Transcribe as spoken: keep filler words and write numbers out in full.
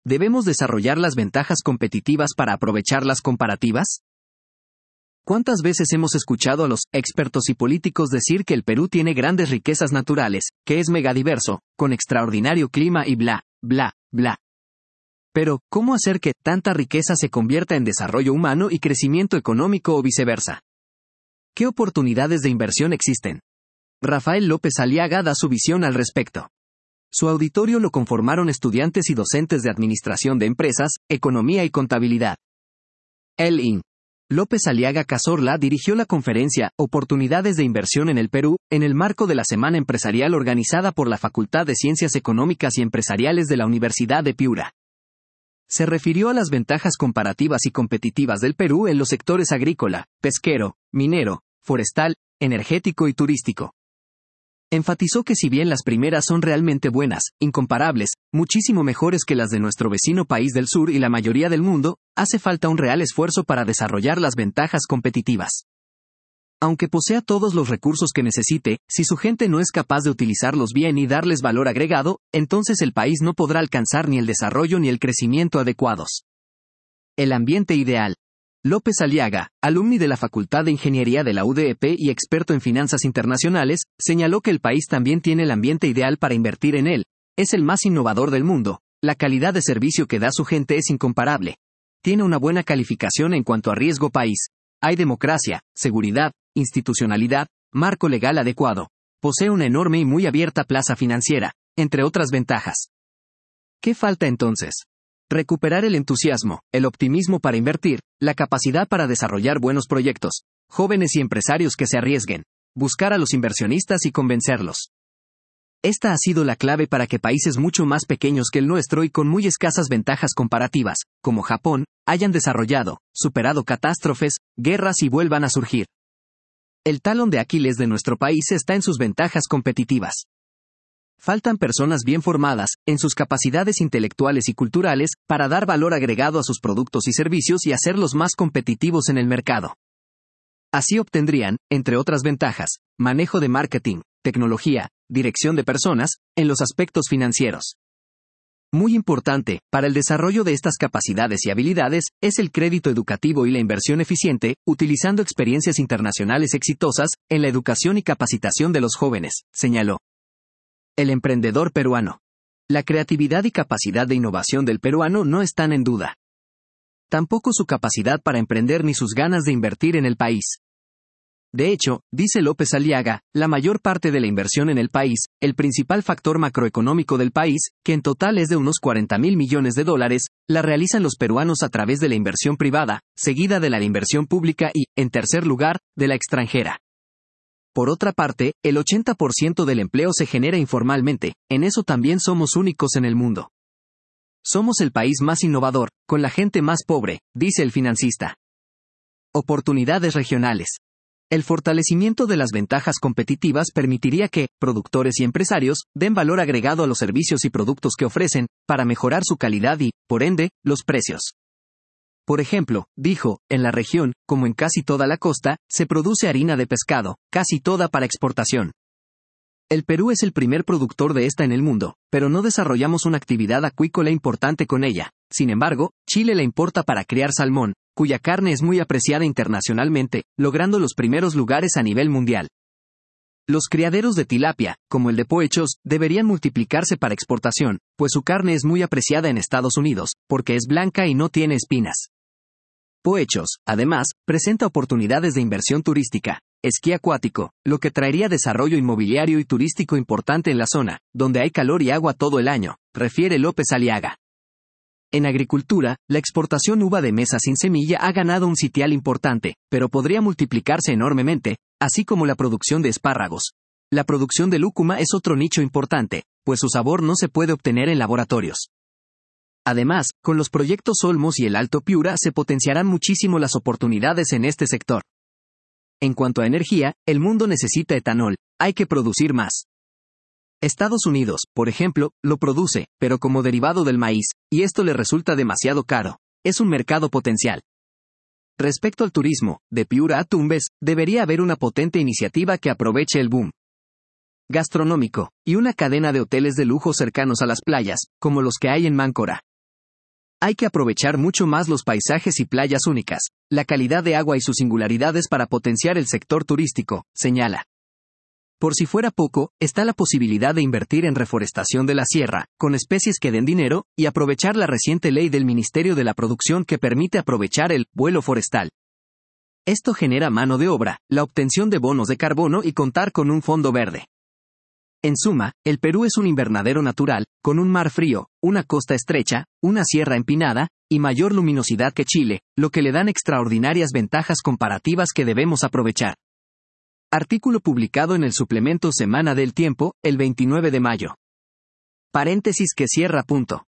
¿Debemos desarrollar las ventajas competitivas para aprovechar las comparativas? ¿Cuántas veces hemos escuchado a los expertos y políticos decir que el Perú tiene grandes riquezas naturales, que es megadiverso, con extraordinario clima y bla, bla, bla? Pero, ¿cómo hacer que tanta riqueza se convierta en desarrollo humano y crecimiento económico o viceversa? ¿Qué oportunidades de inversión existen? Rafael López Aliaga da su visión al respecto. Su auditorio lo conformaron estudiantes y docentes de Administración de Empresas, Economía y Contabilidad. El I N López Aliaga Cazorla dirigió la conferencia Oportunidades de Inversión en el Perú, en el marco de la Semana Empresarial organizada por la Facultad de Ciencias Económicas y Empresariales de la Universidad de Piura. Se refirió a las ventajas comparativas y competitivas del Perú en los sectores agrícola, pesquero, minero, forestal, energético y turístico. Enfatizó que si bien las primeras son realmente buenas, incomparables, muchísimo mejores que las de nuestro vecino país del sur y la mayoría del mundo, hace falta un real esfuerzo para desarrollar las ventajas competitivas. Aunque posea todos los recursos que necesite, si su gente no es capaz de utilizarlos bien y darles valor agregado, entonces el país no podrá alcanzar ni el desarrollo ni el crecimiento adecuados. El ambiente ideal. López Aliaga, alumni de la Facultad de Ingeniería de la U D E P y experto en finanzas internacionales, señaló que el país también tiene el ambiente ideal para invertir en él. Es el más innovador del mundo. La calidad de servicio que da su gente es incomparable. Tiene una buena calificación en cuanto a riesgo país. Hay democracia, seguridad, institucionalidad, marco legal adecuado. Posee una enorme y muy abierta plaza financiera, entre otras ventajas. ¿Qué falta entonces? Recuperar el entusiasmo, el optimismo para invertir, la capacidad para desarrollar buenos proyectos, jóvenes y empresarios que se arriesguen, buscar a los inversionistas y convencerlos. Esta ha sido la clave para que países mucho más pequeños que el nuestro y con muy escasas ventajas comparativas, como Japón, hayan desarrollado, superado catástrofes, guerras y vuelvan a surgir. El talón de Aquiles de nuestro país está en sus ventajas competitivas. Faltan personas bien formadas, en sus capacidades intelectuales y culturales, para dar valor agregado a sus productos y servicios y hacerlos más competitivos en el mercado. Así obtendrían, entre otras ventajas, manejo de marketing, tecnología, dirección de personas, en los aspectos financieros. Muy importante, para el desarrollo de estas capacidades y habilidades, es el crédito educativo y la inversión eficiente, utilizando experiencias internacionales exitosas, en la educación y capacitación de los jóvenes, señaló. El emprendedor peruano. La creatividad y capacidad de innovación del peruano no están en duda. Tampoco su capacidad para emprender ni sus ganas de invertir en el país. De hecho, dice López Aliaga, la mayor parte de la inversión en el país, el principal factor macroeconómico del país, que en total es de unos cuarenta mil millones de dólares, la realizan los peruanos a través de la inversión privada, seguida de la inversión pública y, en tercer lugar, de la extranjera. Por otra parte, el ochenta por ciento del empleo se genera informalmente, en eso también somos únicos en el mundo. Somos el país más innovador, con la gente más pobre, dice el financista. Oportunidades regionales. El fortalecimiento de las ventajas competitivas permitiría que, productores y empresarios, den valor agregado a los servicios y productos que ofrecen, para mejorar su calidad y, por ende, los precios. Por ejemplo, dijo, en la región, como en casi toda la costa, se produce harina de pescado, casi toda para exportación. El Perú es el primer productor de esta en el mundo, pero no desarrollamos una actividad acuícola importante con ella. Sin embargo, Chile la importa para criar salmón, cuya carne es muy apreciada internacionalmente, logrando los primeros lugares a nivel mundial. Los criaderos de tilapia, como el de Poechos, deberían multiplicarse para exportación, pues su carne es muy apreciada en Estados Unidos, porque es blanca y no tiene espinas. Poechos, además, presenta oportunidades de inversión turística, esquí acuático, lo que traería desarrollo inmobiliario y turístico importante en la zona, donde hay calor y agua todo el año, refiere López Aliaga. En agricultura, la exportación uva de mesa sin semilla ha ganado un sitial importante, pero podría multiplicarse enormemente, así como la producción de espárragos. La producción de lúcuma es otro nicho importante, pues su sabor no se puede obtener en laboratorios. Además, con los proyectos Olmos y el Alto Piura se potenciarán muchísimo las oportunidades en este sector. En cuanto a energía, el mundo necesita etanol, hay que producir más. Estados Unidos, por ejemplo, lo produce, pero como derivado del maíz, y esto le resulta demasiado caro. Es un mercado potencial. Respecto al turismo, de Piura a Tumbes, debería haber una potente iniciativa que aproveche el boom gastronómico, y una cadena de hoteles de lujo cercanos a las playas, como los que hay en Máncora. Hay que aprovechar mucho más los paisajes y playas únicas, la calidad de agua y sus singularidades para potenciar el sector turístico, señala. Por si fuera poco, está la posibilidad de invertir en reforestación de la sierra, con especies que den dinero, y aprovechar la reciente ley del Ministerio de la Producción que permite aprovechar el vuelo forestal. Esto genera mano de obra, la obtención de bonos de carbono y contar con un fondo verde. En suma, el Perú es un invernadero natural, con un mar frío, una costa estrecha, una sierra empinada, y mayor luminosidad que Chile, lo que le dan extraordinarias ventajas comparativas que debemos aprovechar. Artículo publicado en el suplemento Semana del Tiempo, el veintinueve de mayo. Paréntesis que cierra punto.